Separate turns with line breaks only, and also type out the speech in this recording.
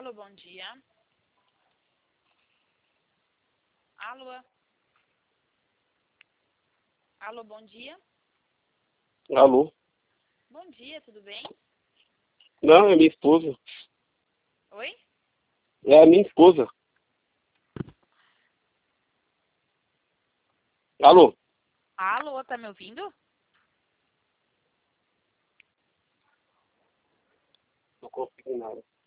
Alô, bom dia. Alô? Alô, bom dia.
Alô?
Bom dia, tudo bem?
Não, é minha esposa.
Oi?
É a minha esposa. Alô?
Alô, tá me ouvindo?
Não consigo nada.